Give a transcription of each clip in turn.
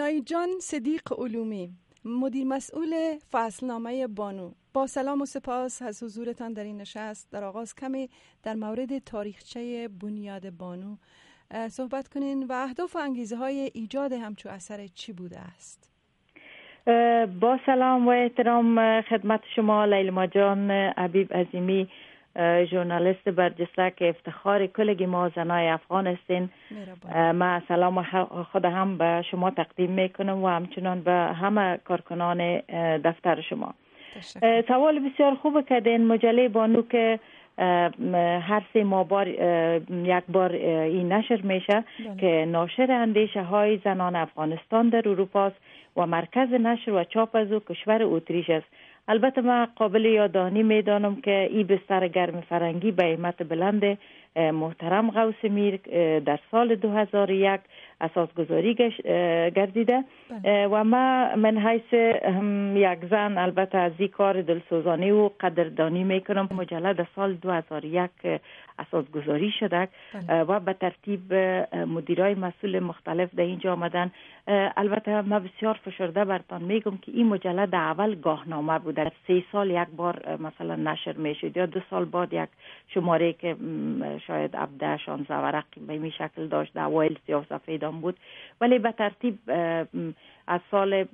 نایجان صدیق علومی، مدیر مسئول فصلنامه بانو، با سلام و سپاس از حضورتان در این نشست. در آغاز کمی در مورد تاریخچه بنیاد بانو صحبت کنین و اهداف و انگیزه های ایجاد همچو اثر چی بوده است؟ با سلام و احترام خدمت شما لیلما جان حبیب عظیمی، ژورنالیست برجسته که افتخار کلگی ما زنای افغان هستین. من سلام خود هم به شما تقدیم میکنم و همچنان به همه کارکنان دفتر شما. سوال بسیار خوب کردین. مجله بانو که هر 3 ماه یک بار این نشر میشه که ناشر اندیشه های زنان افغانستان در اروپا است و مرکز نشر و چاپ از او کشور اتریش است. البته من قابل یادداشتی میدانم که این بستر گرم فرنگی به همت بلند محترم غوث میر در سال 2001 اساسگذاری گردیده و من حیث یک زن البته از این کار دلسوزانه و قدردانی میکنم. مجله در سال 2001 اساسگذاری شده و به ترتیب مدیرای مسئول مختلف در اینجا آمدن. البته من بسیار فشرده برتان میگم که این مجله در اول گاهنامه بود، در 3 سال یک بار مثلا نشر میشد یا 2 سال بعد یک شماره که شاید 17-16 ورق به این شکل داشت. در اوایل 30 صفحه بود، ولی به ترتیب از سال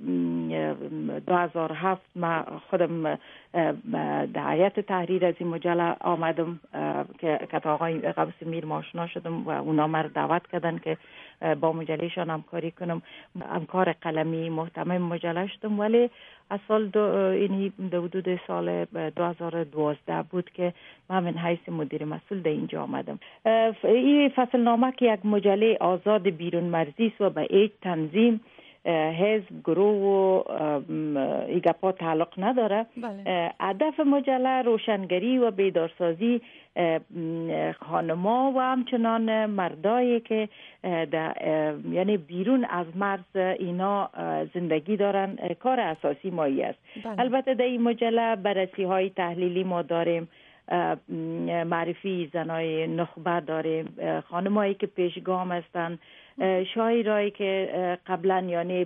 2007 من خودم در هیئت تحریر از این مجله آمدم که آقای غوث میر آشنا شدم و اونا مرا دعوت کردن که با مجلهشان همکاری کنم. همکار قلمی محتمل مجله شدم، ولی از سال اینی در حدود سال 2012 بود که من حیث مدیر مسئول در اینجا آمدم. این فصل نامه که یک مجله آزاد بیرون مرزی است و به هیچ تنظیم، حزب، گروه و ایگپا تعلق نداره. هدف مجله روشنگری و بیدارسازی خانما و همچنان مردایی که یعنی بیرون از مرز اینا زندگی دارن کار اساسی مایی است. البته در این مجله بررسی های تحلیلی ما داریم، معرفی زنای نخبه داریم، خانمایی که پیشگام هستند، شاعرایی که قبلا یعنی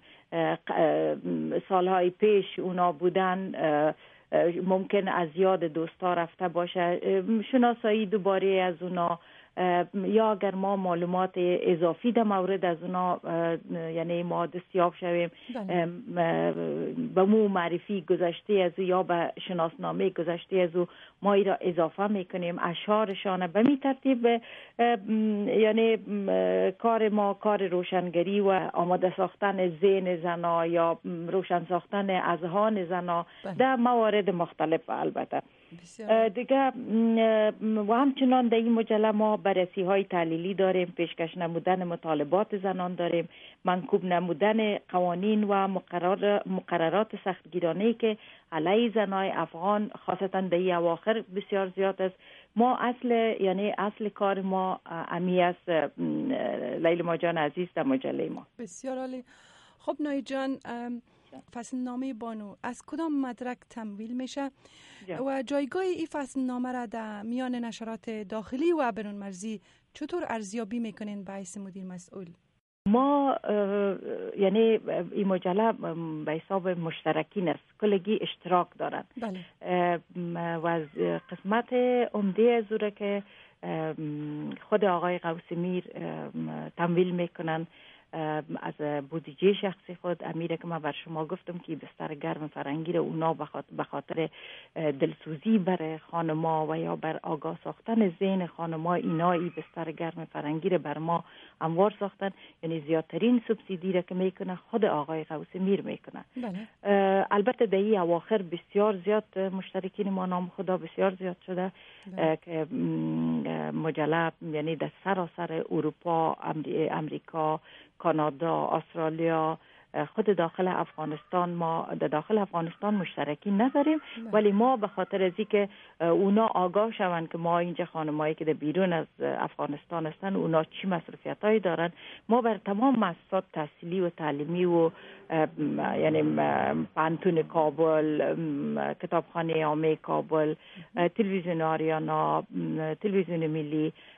سالهای پیش اونا بودن ممکن از یاد دوستا رفته باشه، شناسایی دوباره از اونا، یا اگر ما معلومات اضافی در مورد از اونا یعنی ما دستیاب شویم به مو معرفی گذشته از او یا به شناسنامه گذشته از او ما ای را اضافه میکنیم، اشعارشان به می ترتیب. یعنی کار ما کار روشنگری و آماده ساختن ذهن زنا یا روشن ساختن اذهان زنا در موارد مختلف. البته دیگه و همچنان در این مجله ما بررسی های تحلیلی داریم، پیشکش نمودن مطالبات زنان داریم، منکوب نمودن قوانین و مقررات سختگیرانه‌ای که علیه زنای افغان خاصتا در این اواخر بسیار زیاد است. ما اصل کار ما امی است لیلما جان عزیز در مجله ما. بسیار عالی. خب نای جان، فصل نامه بانو از کدام مدرک تمویل میشه و جایگاه این فصل نامه را در میان نشرات داخلی و برون مرزی چطور ارزیابی میکنین به حیث مدیر مسئول؟ ما یعنی این مجله به حساب مشترکین است، کلگی اشتراک دارن. و از قسمت عمده از او که خود آقای غوث میر تمویل میکنن از بودجه شخصی خود. امیره که من بر شما گفتم که بستر گرم فرنگی رو اونا به خاطر دلسوزی بر خانما و یا بر آگاه ساختن ذهن خانما اینایی بستر گرم فرنگی رو بر ما هموار ساختن. یعنی زیادترین سوبسیدی رو که میکنه خود آقای غوث میر میکنه. البته در این اواخر بسیار زیاد مشترکین ما نام خدا بسیار زیاد شده که مجله یعنی در سراسر اروپا، امریکا، کانادا، استرالیا، خود داخل افغانستان، ما در داخل افغانستان مشترکی نداریم، ولی ما به خاطر از اینکه اونا آگاه شوند که ما اینجا خانمایی که در بیرون از افغانستان هستن اونا چی مصرفیتایی دارن، ما بر تمام مؤسسات تحصیلی و تعلیمی و یعنی پانتون کابل، کتابخانه عامه کابل، تلویزیون آریانا، تلویزیون ملی،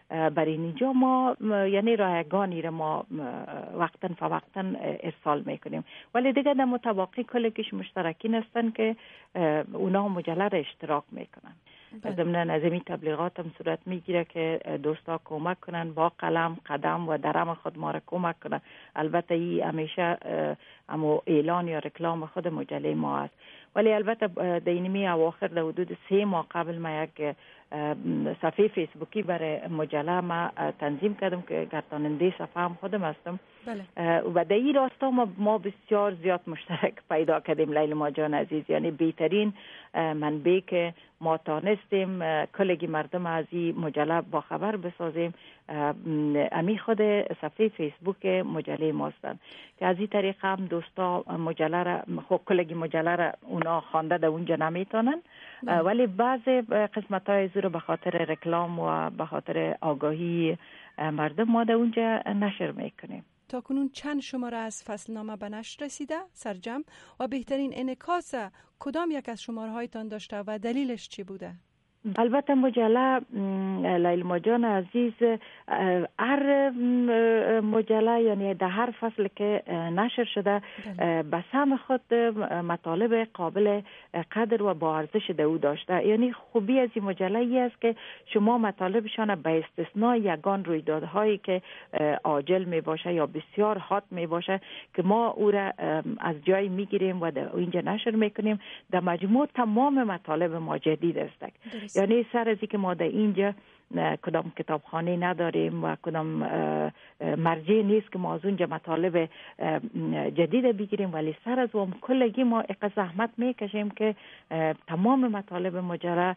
برای اینجا ما یعنی رایگانی را ما وقتا فوقتا ارسال میکنیم، ولی دیگه در متباقی کلگیش مشترکین هستن که اونا مجله را اشتراک میکنن. ضمن از این تبلیغات هم صورت میگیره که دوستا کمک کنن با قلم قدم و درم خود ما را کمک کنن. البته این همیشه امو اعلان یا رکلام خود مجله ما است، ولی البته در اینمی اواخر در حدود 3 ماه قبل ما یک صفحه فیسبوکی برای مجله ما تنظیم کردم که گرداننده صفحه هم خودم هستم. و در این راستا ما بسیار زیاد مشترک پیدا کردیم لیلما جان عزیز. یعنی بهترین منبع که ما تانستیم کلگی مردم از این مجله با خبر بسازیم امی خود صفحه فیسبوک مجله ماستن که از این طریق هم دوستا مجله را خب کلگی مجله را اونا خوانده در اونجا نمیتونن، ولی بعض قسمت های زور به خاطر رکلام و به خاطر آگاهی مردم ما در اونجا نشر میکنیم. تا کنون چند شماره از فصلنامه به نشر رسیده سرجم و بهترین انعکاس کدام یک از شماره هایتان داشته و دلیلش چی بوده؟ البته مجله لیلما جان عزیز هر مجله یعنی در هر فصل که نشر شده به سهم خود مطالب قابل قدر و با ارزش او داشته. یعنی خوبی از این مجله ای است که شما مطالبشان به استثنای یگان رویدادهایی که عاجل می باشه یا بسیار حاد می باشه که ما او را از جای می گیریم و در اینجا نشر می کنیم، در مجموع تمام مطالب ما جدید است. یعنی سر از که ما در اینجا کدام کتابخانه نداریم و کدام مرجع نیست که ما از اونجا مطالب جدید بگیریم، ولی سر از اون کلگی ما اقا زحمت میکشیم که تمام مطالب مجله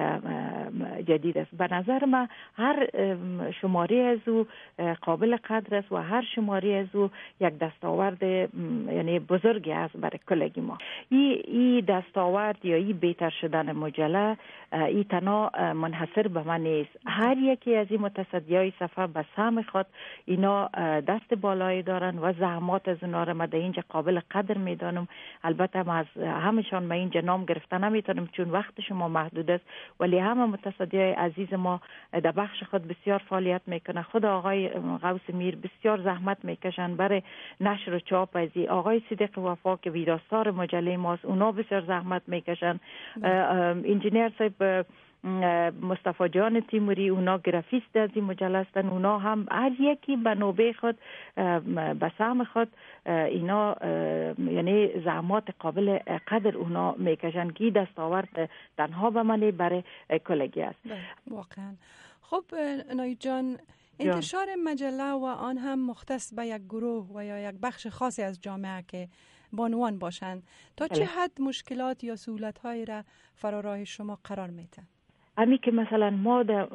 جدید است. به نظر من هر شماره از او قابل قدر است و هر شماره از او یک دستاورد یعنی بزرگی است برای کلگی ما. این دستاورد یا این بهتر شدن مجله این تنها منحصر به من نیست. هر یکی از این متصدیای صفحه به سهم خود اینا دست بالایی دارن و زحمات از اونا را من در اینجا قابل قدر میدانم. البته ما از همشان ما اینجا نام گرفتن نمیتونم چون وقت شما محدود است، ولی همه متصدیای عزیز ما در بخش خود بسیار فعالیت میکنه. خود آقای غوث میر بسیار زحمت میکشن برای نشر و چاپ از این. آقای صدیق وفا که ویراستار مجله ماست اونا بسیار زحمت میکشن. انجینیر صاحب مصطفی جان تیموری اونا گرافیست از این مجله هستن، اونا هم هر یکی به نوبه خود به سهم خود اینا یعنی زحمات قابل قدر اونا میکشن که دستاورد تنها به منی برای کلگی است. واقعا. خب نایی جان، انتشار مجله و آن هم مختص به یک گروه و یا یک بخش خاصی از جامعه که بانوان باشند تا چه حد مشکلات یا سهولت‌هایی را فراراه شما قرار میده؟ امی که مثلا ما در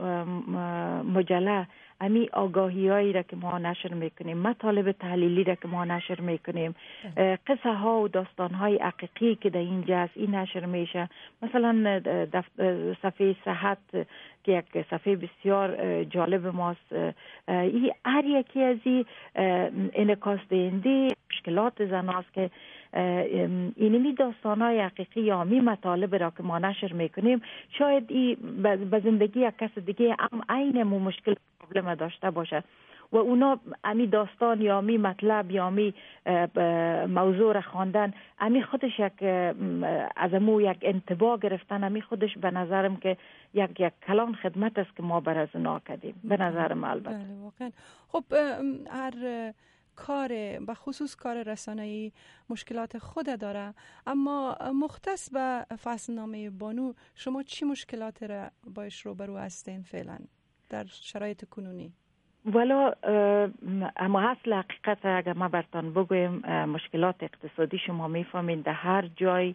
مجله امی آگاهی هایی را که ما نشر میکنیم، مطالب تحلیلی را که ما نشر میکنیم، قصه ها و داستان های حقیقی که در اینجا است این نشر میشه. مثلا صفحه صحت که یک صفحه بسیار جالب ماست، هر یکی از این انعکاس دهنده مشکلات زن است که اینمی داستان‌های حقیقی یا می مطالب را که ما نشر میکنیم شاید این به زندگی یک کس دیگه هم عین مشکل پرابلم داشته باشه و اونا امی داستان یا می مطلب یا می موضوع را خواندن امی خودش یک از امو یک انطباع گرفتن امی خودش به نظرم که یک کلان خدمت است که ما بر از اونا کردیم به نظرم. البته بله واقعا. خب هر کار به خصوص کار رسانه‌ای مشکلات خود داره، اما مختص به فصلنامه بانو شما چی مشکلات را باش روبرو هستین فعلا در شرایط کنونی؟ والا اما اصل حقیقت اگر ما برتان بگویم مشکلات اقتصادی شما میفهمین در هر جای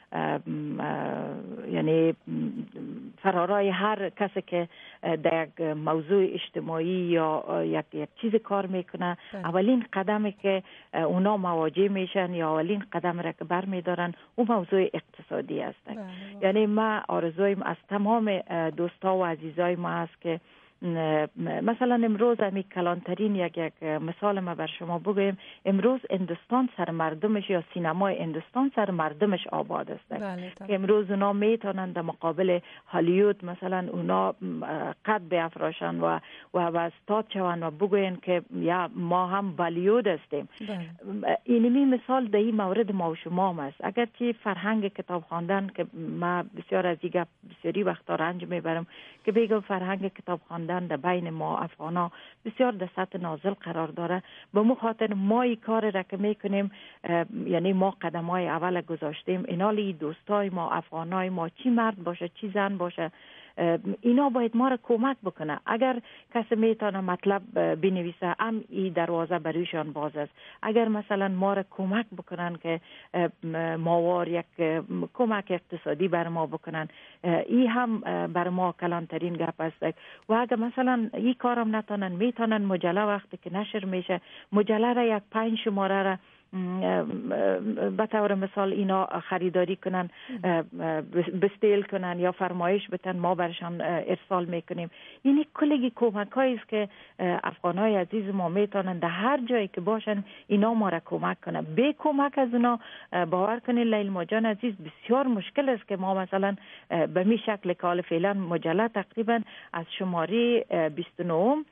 یعنی فرارای هر کسی که در یک موضوع اجتماعی یا یک چیز کار میکنه اولین قدمی که اونا مواجه میشن یا اولین قدم را که بر میدارن اون موضوع اقتصادی است. یعنی ما آرزویم از تمام دوستا و عزیزای ما است که مثلا امروز همی کلانترین یک مثال ما بر شما بگویم، امروز هندوستان سر مردمش یا سینمای هندوستان سر مردمش آباد است. که امروز اونا میتونن در مقابل هالیوود مثلا اونا قد بیافراشن و استاد شون و بگوین که یا ما هم بالیوود هستیم. اینمی مثال در این مورد ما و شما هم است. اگرچه فرهنگ کتاب خواندن که ما بسیار از دیگه بسیاری وقتا رنج میبرم که بگم فرهنگ کتاب خواندن در بین ما افغانا بسیار در سطح نازل قرار داره، به مو خاطر ما این کار را که میکنیم، یعنی ما قدمای اول گذاشتیم، اینالی دوستای ما افغانای ما چی مرد باشه چی زن باشه اینا باید ما را کمک بکنه. اگر کسی میتونه مطلب بنویسه هم این دروازه برویشان باز است. اگر مثلا ما را کمک بکنن که ماوار یک کمک اقتصادی بر ما بکنن، این هم بر ما کلانترین گپ است. و اگر مثلا این کارم نتونن میتونن مجله وقتی که نشر میشه مجله را یک 5 شماره را به طور مثال اینا خریداری کنن، بستیل کنن یا فرمایش بتن، ما برشان ارسال میکنیم. یعنی کلگی کمک هایی است که افغانای عزیز ما میتونن در هر جایی که باشن اینا ما را کمک کنن. به کمک از اونا باور کنین لیلما جان عزیز بسیار مشکل است که ما مثلا به می شکل که حال فعلا مجله تقریبا از شماره 29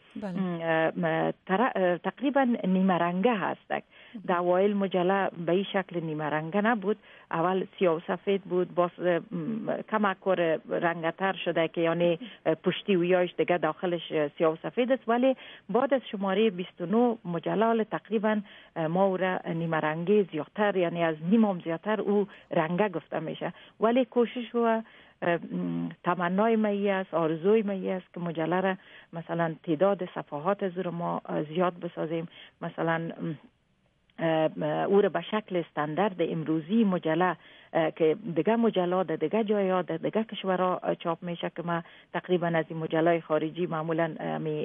تقریبا نیمه رنگه هست. در اوایل مجله به این شکل نیمه رنگه نبود، اول سیاه و سفید بود، باز کمک رنگتر شده که یعنی پشتی و یایش دیگه داخلش سیاه و سفید است، ولی بعد از شماره 29 مجله تقریبا ما او را نیمه رنگی زیادتر، یعنی از نیمم زیادتر او رنگه گفته میشه. ولی کوشش و تمنای می است، آرزوی می است که مجله را مثلا تعداد صفحات از ما زیاد بسازیم، مثلا او را به شکل استاندارد امروزی مجله که دیگه مجلات دیگه جایات دیگه کشورها چاپ میشه که ما تقریبا از این مجلات خارجی معمولا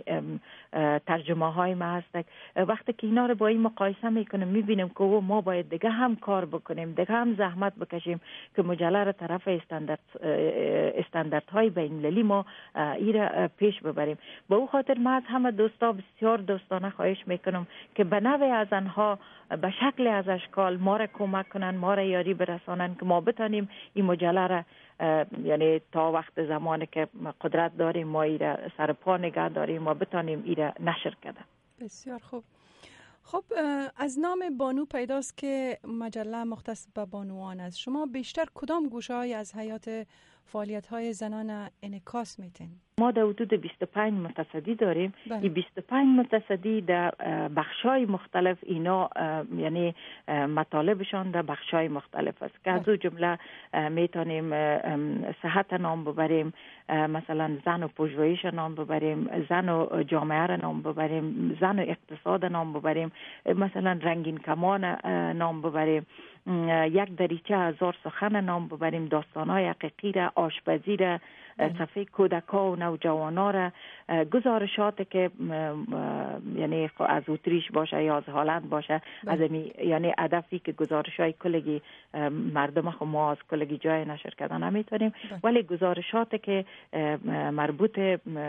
ترجمه های ما هست. وقتی که اینا رو با این مقایسه میکنیم میبینیم که ما باید دیگه هم کار بکنیم، دیگه هم زحمت بکشیم که مجله رو طرف استانداردهای بین المللی ما ایره پیش ببریم. با او خاطر ما از همه دوستا بسیار دوستانه خواهش میکنم که به نوع از آنها به شکل از اشکال ما را کمک کنن، ما را یاری برسانن که ما بتانیم این مجله را یعنی تا وقت زمانی که قدرت داریم ما ایره سر پا نگه داریم و بتانیم ایره نشر کنیم. بسیار خوب. خب از نام بانو پیداست که مجله مختص به بانوان است. شما بیشتر کدام گوشه‌های از حیات فعالیت‌های زنان انعکاس میتین؟ ما در حدود 25 متصدی داریم. این 25 متصدی در بخش‌های مختلف اینا یعنی مطالبشان در بخش‌های مختلف است که از او جمله میتونیم صحت نام ببریم، مثلا زن و پژوهش نام ببریم، زن و جامعه را نام ببریم، زن و اقتصاد نام ببریم، مثلا رنگین کمان نام ببریم، یک دریچه هزار سخن نام ببریم، داستان‌های حقیقی را، آشپزی را، صفحه کودکا و نوجوانا را، گزارشات که یعنی از اتریش باشه یا از هلند باشه، از یعنی هدفی که گزارش‌های کلگی مردم ما از کلگی جای نشر کردن نمیتونیم، ولی گزارشات که مربوط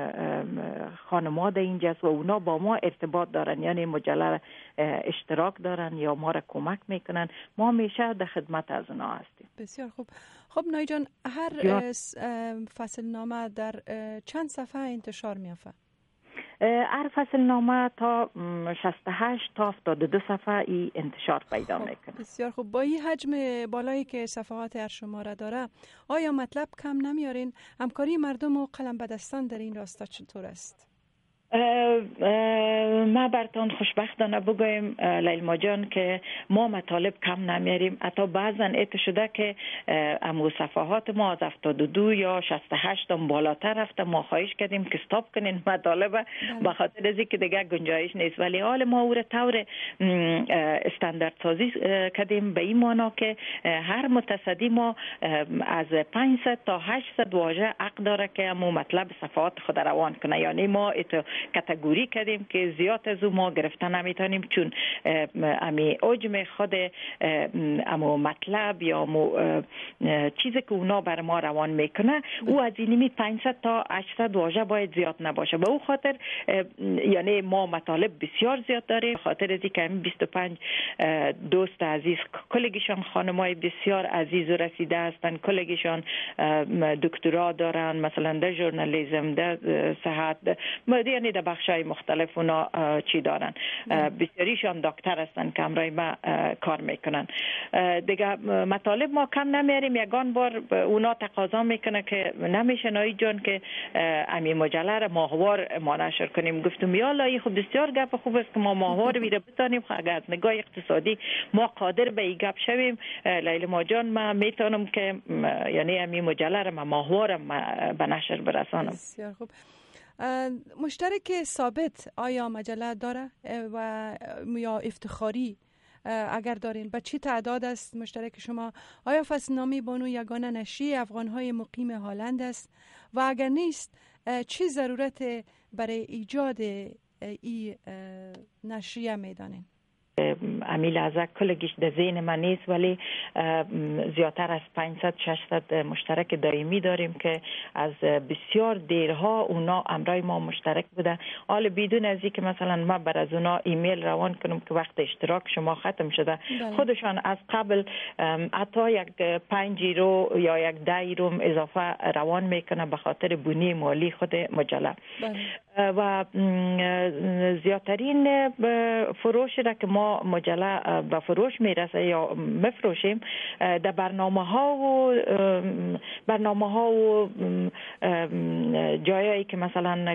خانم‌ها در اینجاست و اونا با ما ارتباط دارن، یعنی مجله اشتراک دارن یا ما را کمک میکنن، ما همیشه در خدمت از اونا هستیم. بسیار خوب. خب نای جان، هر فصل نامه در چند صفحه انتشار میافته؟ هر فصل نامه تا 68 تا 72 صفحه ای انتشار پیدا میکنه. بسیار خوب. با این حجم بالایی که صفحات هر شماره داره، آیا مطلب کم نمیارین؟ همکاری مردم و قلم به دستان در این راستا چطور است؟ ما برتان خوشبختانه بگویم لیلما جان که ما مطالب کم نمیاریم. حتی بعضا ایت شده که امو صفحات ما از 72 یا 68 هم بالاتر رفته، ما خواهش کردیم که استاپ کنین مطالب به خاطر از اینکه دیگه گنجایش نیست، ولی حال ما او را طور استاندارد سازی کردیم به این معنا که هر متصدی ما از 500 تا 800 واژه حق داره که امو مطلب صفحات خود روان کنه. یعنی ما کاتگوری کردیم که زیاد از ما گرفتن نمیتونیم، چون امی حجم خود امو مطلب یا چیزی که اونا بر ما روان میکنه او از اینمی 500 تا 800 واژه باید زیاد نباشه. به او خاطر یعنی ما مطالب بسیار زیاد داریم، خاطر از اینکه 25 دوست عزیز کلگیشان خانمای بسیار عزیز و رسیده هستن، کلگیشان دکترا دارن، مثلا در ژورنالیسم، در صحت، یعنی در بخشای مختلف اونا چی دارن، بسیاریشان دکتر هستن که همراه ما کار میکنن. دیگه مطالب ما کم نمیاریم. یگان بار اونا تقاضا میکنه که نمیشه نایی جان که امی مجله را ماهوار ما نشر کنیم. گفتم یالا این خب بسیار گپ خوب است که ما ماهوار ویره بتانیم، اگر از نگاه اقتصادی ما قادر به این گپ شویم، لیلا جان ما میتونم که یعنی امی مجله را ماهوار به نشر برسانم. بسیار خوب. مشترک ثابت آیا مجله داره و یا افتخاری اگر دارین به چی تعداد است مشترک شما؟ آیا فصلنامه بانو یگانه نشریه افغان‌های مقیم هلند است و اگر نیست چی ضرورت برای ایجاد این نشریه میدانین؟ امیل ازک کلگیش در ذهن من نیست، ولی زیادتر از 500-600 مشترک دائمی داریم که از بسیار دیرها اونا امرای ما مشترک بوده. حالا بدون از اینکه مثلا ما بر از اونا ایمیل روان کنم که وقت اشتراک شما ختم شده، خودشان از قبل حتی یک 5 یورو یا یک 10 یورو اضافه روان میکنه به خاطر بنیه مالی خود مجله. و زیادترین فروش را که ما مجله به فروش میرسه یا مفروشیم در برنامه ها و جایی که مثلا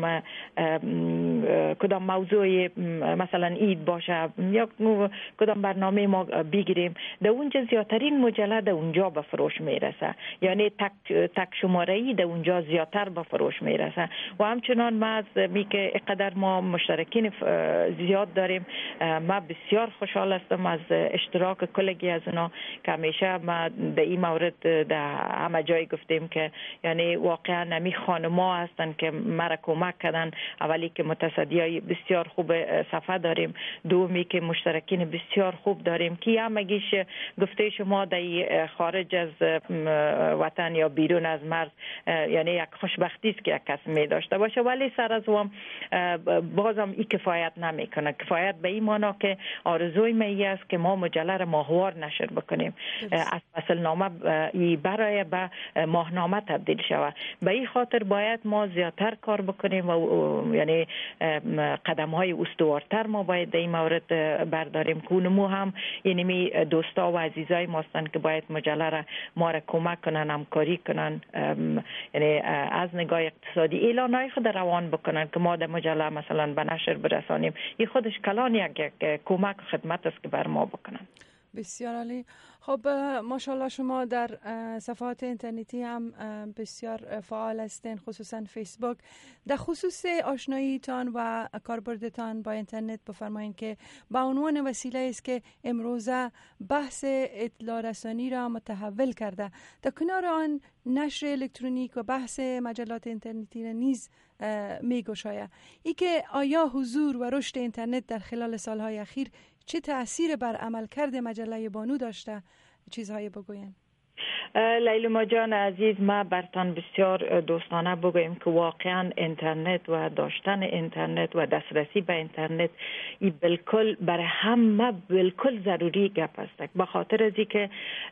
کدام موضوع مثلا عید باشه یا کدام برنامه ما بگیریم، در اونجا زیادترین مجله در اونجا به فروش میرسه، یعنی تک شماره‌ای در اونجا زیادتر به فروش میرسه. و همچنان ما از که اقدر ما مشترکین زیاد داریم، ما بسیار خوشحال هستم از اشتراک کلگی از اونا که همیشه ما در این مورد در همه جای گفتیم که یعنی واقعا نمی خانما هستن که مرا کمک کردن. اولی که متصدیای بسیار خوب صفحه داریم، دومی که مشترکین بسیار خوب داریم که همگیش گفته شما در خارج از وطن یا بیرون از مرز، یعنی یک خوشبختی است که یک کس می داشته باشه، ولی سر از بازم این کفایت نمیکنه. کفایت به این معنا که آرزوی می است که ما مجله را ماهوار نشر بکنیم، از فصلنامه برای به ماهنامه تبدیل شود. به این خاطر باید ما زیادتر کار بکنیم و یعنی قدم های استوارتر ما باید در این مورد برداریم که اونمو هم یعنی دوستا و عزیزای ما هستند که باید مجله را ما را کمک کنن، همکاری کنن، یعنی از نگاه اقتصادی اعلانای خود روان بکنن که ما در مجله مثلا به نشر برسانیم. این خودش کلان یک کمک خدمت است که بر ما بکنن. بسیار عالی. خب ماشاءالله شما در صفحات اینترنتی هم بسیار فعال هستین، خصوصا فیسبوک. در خصوص آشناییتان و کاربردتان با اینترنت بفرمایین که با عنوان وسیله است که امروزه بحث اطلاع رسانی را متحول کرده، در کنار آن نشر الکترونیک و بحث مجلات اینترنتی را نیز میگشاید. ای که آیا حضور و رشد اینترنت در خلال سالهای اخیر چه تأثیر بر عملکرد مجله بانو داشته؟ چیزهای بگوین. لیلا جان عزیز، ما برتان بسیار دوستانه بگویم که واقعا اینترنت و داشتن اینترنت و دسترسی به اینترنت این بالکل برای همه بالکل ضروری گپ است. به خاطر از اینکه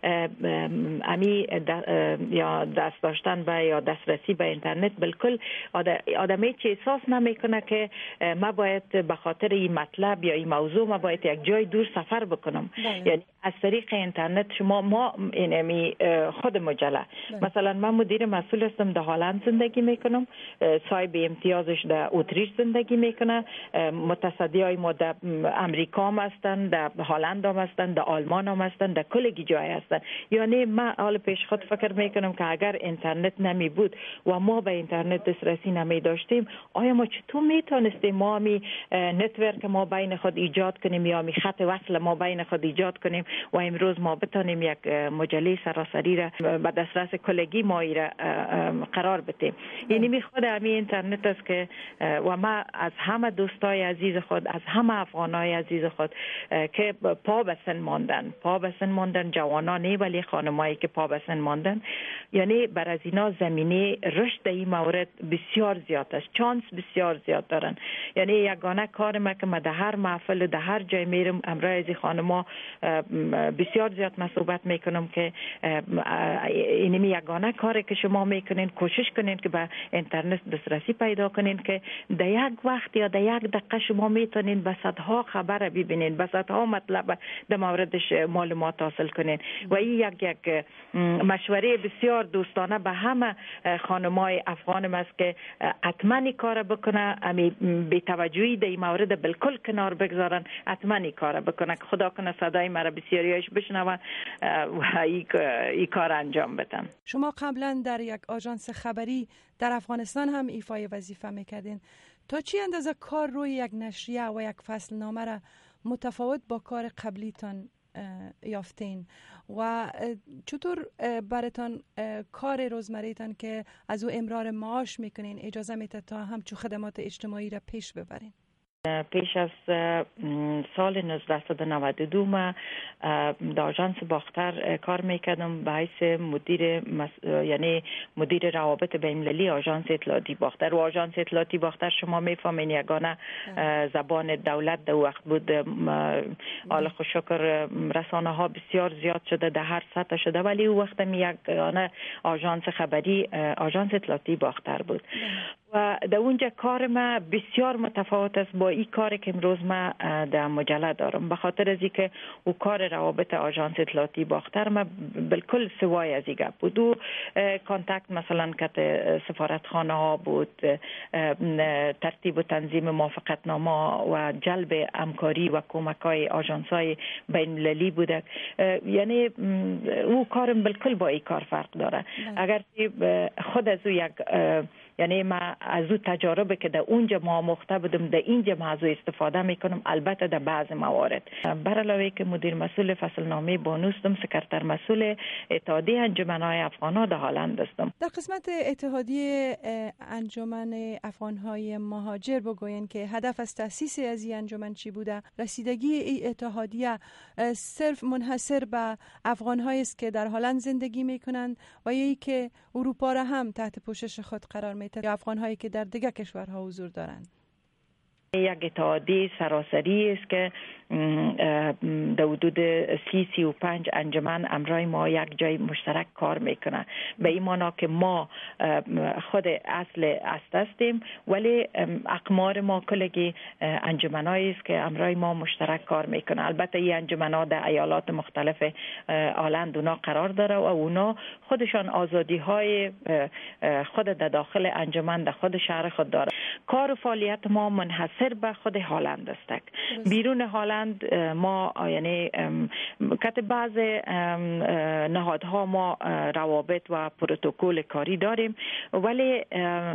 یا دست داشتن به یا دسترسی به اینترنت بالکل آدمی چه احساس نمیکنه که ما باید به خاطر این مطلب یا این موضوع ما باید یک جای دور سفر بکنم. یعنی از طریق اینترنت ما اینمی خود مجله مثلا من مدیر مسئول هستم، در هلند زندگی میکنم، صاحب امتیازش در اتریش زندگی میکنه، متصدیای ما در امریکا هم هستن، در هلند هم هستن، در آلمان هم هستن، در کلگی جای هستن. یعنی من حال پیش خود فکر میکنم که اگر اینترنت نمی بود و ما به اینترنت دسترسی نمی داشتیم، آیا ما چطور میتونستیم ما می نتورک ما بین خود ایجاد کنیم یا می خط وصل ما بین خود ایجاد کنیم و امروز ما بتونیم یک مجله سراسری کلی را به دسترس کلگی ما را قرار بدیم. یعنی می خود همین اینترنت است که و ما از همه دوستای عزیز خود، از همه افغانای عزیز خود که پا به سن ماندن جوانانی ولی خانمایی که پا به سن ماندن، یعنی بر از اینا زمینه رشد این مورد بسیار زیاد است، چانس بسیار زیاد دارن. یعنی یگانه کار ما که ما در هر محفل و در هر جای میرم امروز از خانما بسیار زیاد صحبت میکنم که اینمی یگانه کاری که شما میکنین، کوشش کنین که به اینترنت دسترسی پیدا کنین که در یک وقت یا در یک دقیقه شما میتونین به صدها خبر ببینین، به صدها مطلب در موردش معلومات حاصل کنین و این یک مشوره بسیار دوستانه به همه خانمای افغان است که حتما این کار بکنه، امی بی توجهی در این مورد بالکل کنار بگذارن، حتما این کار بکنه که خدا کنه صدای مرا بسیاریش بشنون و این کار انجام بدن. شما قبلا در یک آژانس خبری در افغانستان هم ایفای وظیفه میکردین. تا چی اندازه کار روی یک نشریه و یک فصل نامه را متفاوت با کار قبلیتان یافتین و چطور براتان کار روزمریتان که از او امرار معاش میکنین اجازه میده تا همچون خدمات اجتماعی را پیش ببرین؟ پیش از سال 1992 ما در آژانس باختر کار میکردم به حیث یعنی مدیر روابط بین‌المللی آژانس اطلاعاتی باختر. و آژانس اطلاعاتی باختر شما میفهمین یگانه زبان دولت در وقت بود. حالا شکر رسانه ها بسیار زیاد شده، در هر سطح شده، ولی او وقت یگانه آژانس خبری آژانس اطلاعاتی باختر بود و در اونجا کار ما بسیار متفاوت است با این کاری که امروز ما در مجله دارم، به خاطر از اینکه او کار روابط آژانس اطلاعاتی باختر ما بالکل سوای از این گپ بود. او کانتاکت مثلا کت سفارتخانه ها بود، ترتیب و تنظیم موافقتنامه و جلب همکاری و کمک های آژانس های بین المللی بوده. یعنی او کارم بالکل با این کار فرق داره. اگر خود از او یک یعنی ما از او تجاربه که در اونجا ما آموخته بودم در اینجا ما از او استفاده میکنم، البته در بعض موارد. بر علاوه که مدیر مسئول فصلنامه بانو هستم، سکرتر مسئول اتحادیه انجمنهای افغان‌ها در هلند هستم. در قسمت اتحادیه انجمن افغان‌های مهاجر بگوین که هدف از تأسیس از این انجمن چی بوده؟ رسیدگی این اتحادیه صرف منحصر به افغان‌هایی است که در هلند زندگی میکنند و یکی که اروپا را هم تحت پوشش خود قرار میده یا افغان‌هایی که در دیگر کشورها حضور دارند؟ یک اتحادیه سراسری است که در حدود 35 انجمن امرای ما یک جای مشترک کار میکنه. به این معنا که ما خود اصل هستیم ولی اقمار ما کلگی انجمنایی است که امرای ما مشترک کار میکنه. البته این انجمن‌ها در ایالات مختلف هلند اونا قرار داره و اونا خودشان آزادی های خود در داخل انجمن در خود شهر خود داره. کار و فعالیت ما منحصر به خود هلند است. بیرون هلند ما یعنی کت بعض نهادها ما روابط و پروتکل کاری داریم ولی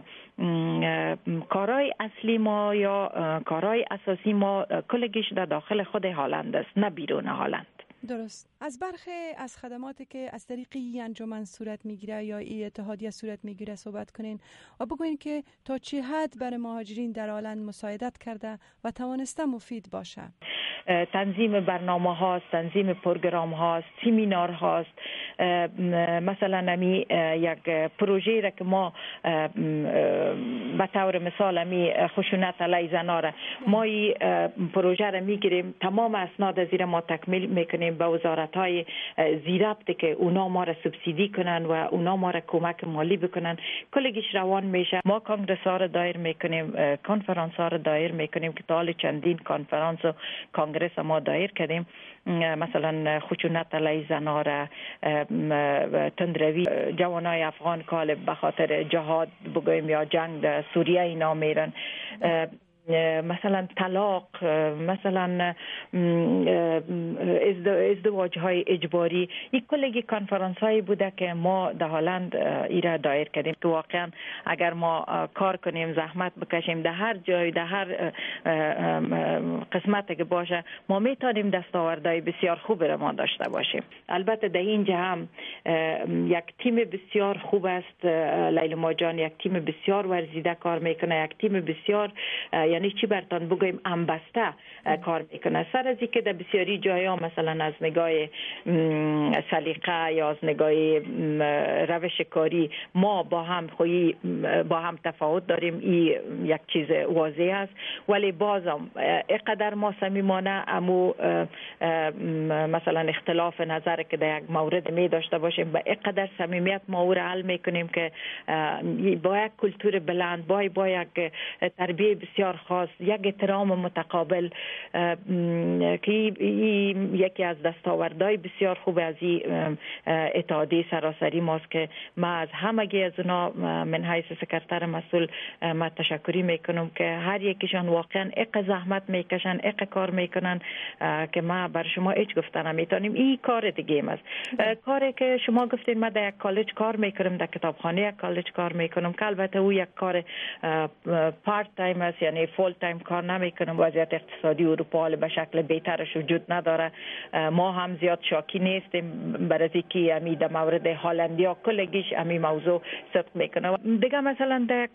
کارهای اصلی ما یا کارهای اساسی ما کلگیش در داخل خود هلند است، نه بیرون هلند. درست. از برخی از خدماتی که از طریق این انجمن صورت میگیره یا این اتحادیه صورت میگیره صحبت کنین و بگوین که تا چه حد برای مهاجرین در هلند مساعدت کرده و توانسته مفید باشه. تنظیم برنامه هاست، تنظیم پروگرام هاست، سیمینار هاست. مثلا نمی یک پروژه را که ما به طور مثال می خشونت علیه زنان را ما این پروژه را میگیریم، تمام اسناد از زیر ما تکمیل میکنیم به وزارت های زیربط که اونا ما را سبسیدی کنن و اونا ما را کمک مالی بکنن. کلگیش روان میشه. ما کانگرس ها را دایر میکنیم، کنفرانس ها را دایر میکنیم که تا چندین کنفرانس و کانگرس ما دایر کردیم. مثلا خشونت علیه زنان را، تندروی جوانای افغان که به خاطر جهاد بگویم یا جنگ در سوریه اینا میرن، مثلا طلاق، مثلا ازدواج های اجباری، این کلگی کنفرانس هایی بوده که ما در هلند ایره دایر کردیم که واقعا اگر ما کار کنیم، زحمت بکشیم در هر جای، در هر قسمت که باشه، ما میتونیم دستاوردهای بسیار خوب را ما داشته باشیم. البته در اینجا هم یک تیم بسیار خوب است لیلما جان، یک تیم بسیار ورزیده کار میکنه، یک تیم بسیار یعنی چی برتان بگویم انبسته کار میکنه. سر از اینکه در بسیاری جایا مثلا از نگاه سلیقه یا از نگاه روش کاری ما با هم تفاوت داریم، این یک چیز واضح است، ولی بازم اینقدر ما صمیمانه امو مثلا اختلاف نظر که در یک مورد می داشته باشیم با اینقدر صمیمیت ما او را حل میکنیم که با یک کلتور بلند، با یک تربیه بسیار خاص، یک احترام متقابل که یکی از دستاوردهای بسیار خوب از این اتحادیه سراسری ماست که ما از همگی از اونا من حیث سکرتر مسئول ما تشکری میکنم که هر یکیشان واقعا اق زحمت میکشن، اق کار میکنن که ما بر شما هیچ گفتن نمیتونیم. این کار دیگه است، کاری که شما گفتین ما در یک کالج کار میکنم، در کتابخانه یک کالج کار میکنم که البته او یک کار پارت تایم است، یعنی فول تایم کار نمیکنم. وضعیت اقتصادی اروپا به شکل بهترش وجود نداره، ما هم زیاد شاکی نیستیم برای اینکه امی در مورد هلندیا کلگیش امی موضوع صدق میکنه. دیگه مثلا در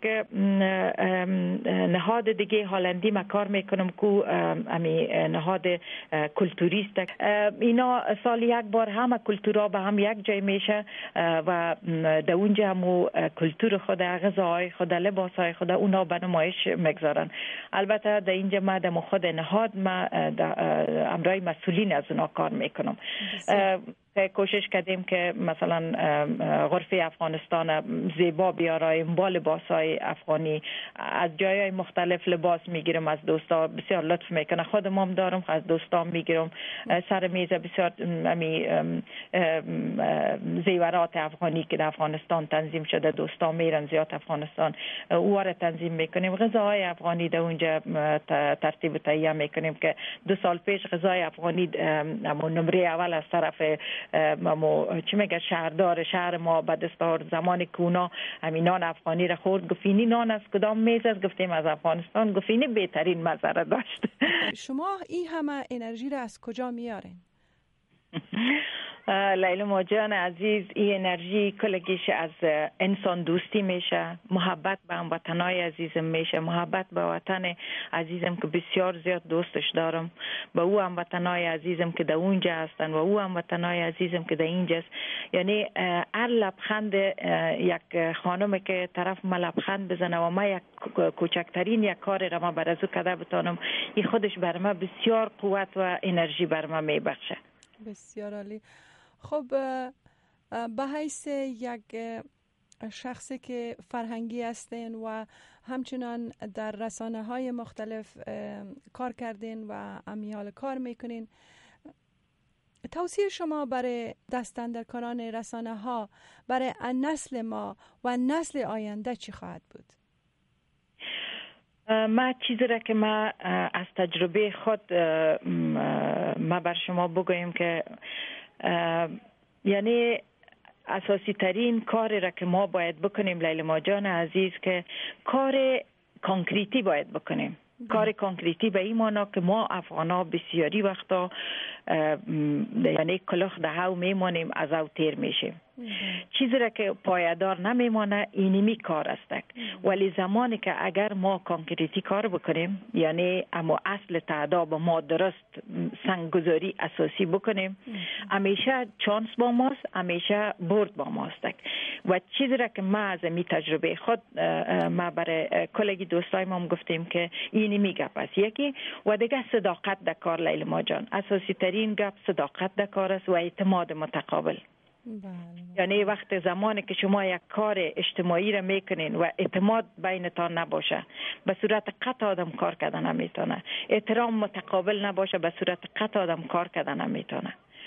نهاد دیگه هلندی ما کار میکنم که امی نهاد کلتوریست، اینا سال یک بار همه کلتورها به هم یک جای میشه و در اونجا همو کلتور خود، غذاهای خود، لباسهای خود اونا به نمایش میگذارن. البته در اینجا ما در خود نهاد ما امرای مسئولین از اونا کار میکنم. کوشش کردیم که مثلا غرفه افغانستان زیبا بیارایم با لباسای افغانی، از جایهای مختلف لباس میگیرم از دوستا، بسیار لطف میکنه. خودم هم دارم از دوستام میگیرم، سر میز بسیار زیورات افغانی که در افغانستان تنظیم شده، دوستان میرن زیاد افغانستان اواره تنظیم میکنیم. غذاهای افغانی در اونجا ترتیب تهیه میکنیم که 2 سال پیش غذای افغانی نمره اول از طرف چی میگه شهردار شهر ما به دستار زمانی که اونا همین نان افغانی را خورد، گفتینی نان از کدام میز است؟ گفتیم از افغانستان. گفتینی بهترین مزه را داشت. شما این همه انرژی را از کجا میارین؟ لیلما جان عزیز، این انرژی کلگیش از انسان دوستی میشه، محبت به هموطنای عزیزم میشه، محبت به وطن عزیزم که بسیار زیاد دوستش دارم، به او هموطنای عزیزم که در اونجا هستن و او هموطنای عزیزم که در اینجاست. یعنی هر لبخند یک خانم که طرف ما لبخند بزنه و ما یک کوچکترین یک کار را ما برازو کده بتانم، این خودش بر ما بسیار قوت و انرژی بر ما میبخشه. بسیار عالی. خب به حیث یک شخصی که فرهنگی هستین و همچنان در رسانه های مختلف کار کردین و امیال کار میکنین، توصیه شما برای دستاندرکاران رسانه ها برای نسل ما و نسل آینده چی خواهد بود؟ ما چیزی را که ما از تجربه خود ما بر شما بگویم که یعنی اساسی ترین کاری را که ما باید بکنیم لیلما جان عزیز که کار کانکریتی باید بکنیم. کار کانکریتی به این معنی که ما افغانا بسیاری وقتا یعنی کلوخ ده هاو میمانیم از او تیر میشیم. چیزی را که پایدار نمیمانه اینمی کار است. ولی زمانی که اگر ما کانکریتی کار بکنیم، یعنی اما اصل تعداد ما درست سنگگذاری اساسی بکنیم، همیشه چانس با ماست، همیشه برد با ماست. و چیزی را که ما از می تجربه خود ما برای کلگی دوستای ما گفتیم که اینمی گپ است. یکی و دیگه صداقت در کار لیلما جان، اساسی ترین گپ صداقت در کار است و اعتماد متقابل. یعنی وقت زمانی که شما یک کار اجتماعی را میکنین و اعتماد بینتان نباشه، به صورت قطع آدم کار کردن نمیتونه. احترام متقابل نباشه، به صورت قطع آدم کار کردن نمیتونه.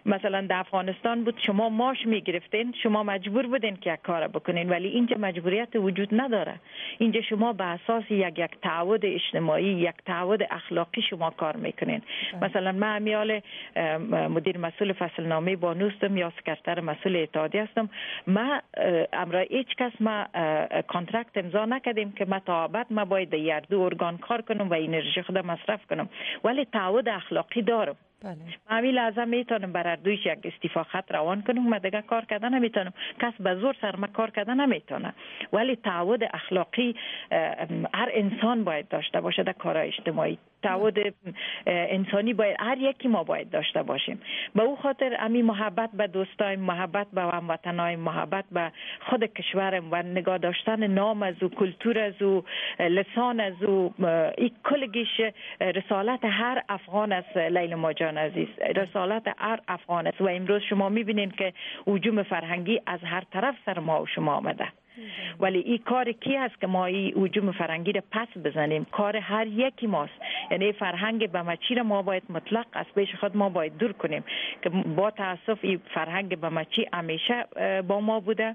مثلا در افغانستان بود شما ماش میگرفتین، شما مجبور بودین که یک کار بکنین، ولی اینجا مجبوریت وجود نداره. اینجا شما به اساس یک تعهد اجتماعی، یک تعهد اخلاقی شما کار میکنین. مثلا من امیال مدیر مسئول فصلنامه بانو هستم یا سکرتر مسئول اتحادیه هستم. ما امرای هیچ کس ما کانترکت امضا نکردیم که ما تا ابد ما باید در دو ارگان کار کنم و انرژی خود مصرف کنم، ولی تعهد اخلاقی دارم. همین لحظه میتونم بر دویش یک استعفا خط روان کنم، من دیگه کار کردن نمیتونم، کس به زور سر ما کار کردن نمیتونه، ولی تعهد اخلاقی هر انسان باید داشته باشه در کار اجتماعی. تعهد انسانی باید هر یکی ما باید داشته باشیم. به او خاطر امی محبت به دوستایم، محبت به هموطنایم، محبت به خود کشورم و نگاه داشتن نام از او، کلتور از او، لسان از او، این کلگیش رسالت هر افغان است. لیلا جان عزیز، رسالت هر افغان است و امروز شما میبینین که هجوم فرهنگی از هر طرف سر ما و شما آمده، ولی این کار کی هست که ما این هجوم فرهنگی را پس بزنیم؟ کار هر یکی ماست. یعنی فرهنگ بمچی را ما باید مطلق از پیش خود ما باید دور کنیم که با تاسف این فرهنگ بمچی همیشه با ما بوده.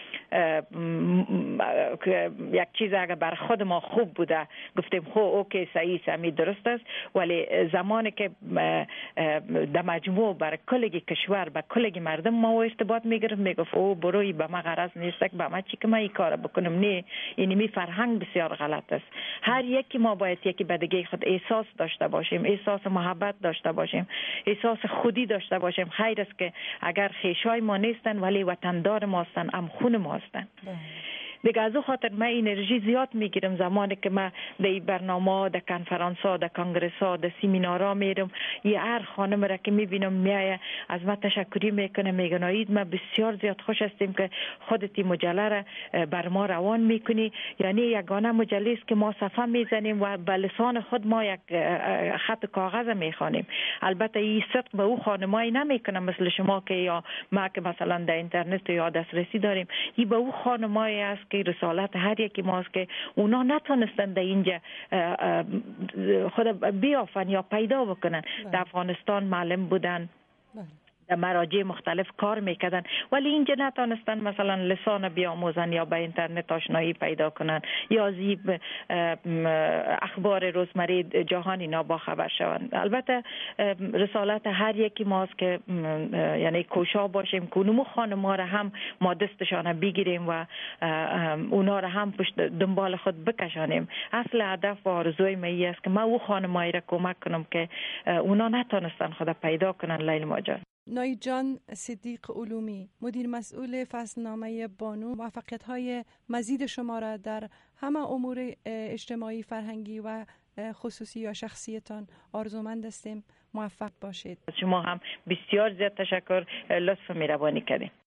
یک چیز اگر بر خود ما خوب بوده گفتیم خب اوکی صحیح سمی درست است، ولی زمانی که در مجموع بر کلگی کشور به کلگی مردم ما ارتباط میگرفت میگفت او بروی به ما غرض نیست که به ما چی که ما این کار بکنم، نه اینمی فرهنگ بسیار غلط است. هر یکی ما باید یکی به دیگه خود احساس داشته باشیم، احساس محبت داشته باشیم، احساس خودی داشته باشیم. خیر است که اگر خیشای ما نیستن ولی وطندار ما هستن، هم خون ما هستن. دیگه از او خاطر من انرژی زیاد میگیرم زمانی که من در برنامه، در کنفرانس ها، در کنگرس ها، در سیمینارها میرم. یه هر خانم را که میبینم میایه از من تشکری میکنه، میگه ناید ما بسیار زیاد خوش هستیم که خودتی مجله را بر ما روان میکنی. یعنی یگانه مجله است که ما صفحه میزنیم و به لسان خود ما یک خط کاغذ میخوانیم. البته این صدق به او خانمایی نمیکنه مثل شما که یا ما که مثلا در اینترنت یا دسترسی داریم. این به او خانمایی است که رسالت هر یکی ماست که اونا نتونستن در اینجا خود بیافن یا پیدا بکنن. در افغانستان معلم بودن، در مراجع مختلف کار میکردن، ولی اینجا نتونستن مثلا لسان بیاموزن یا به اینترنت آشنایی پیدا کنن یا زیب اخبار روزمره جهان اینا با خبر شوند. البته رسالت هر یکی ماست که یعنی کوشا باشیم که اونمو خانم‌ها را هم ما دستشان بگیریم و اونا را هم پشت دنبال خود بکشانیم. اصل هدف و آرزوی من است که ما او خانم‌هایی را کمک کنم که اونا نتونستن خود پیدا کنن. لیلا جان. ناید جان صدیق علومی، مدیر مسئول فصلنامه بانو، موفقیت‌های مزید شما را در همه امور اجتماعی، فرهنگی و خصوصی یا شخصیتان آرزومند هستیم. موفق باشید. شما هم بسیار زیاد تشکر، لطف مهربانی کردید.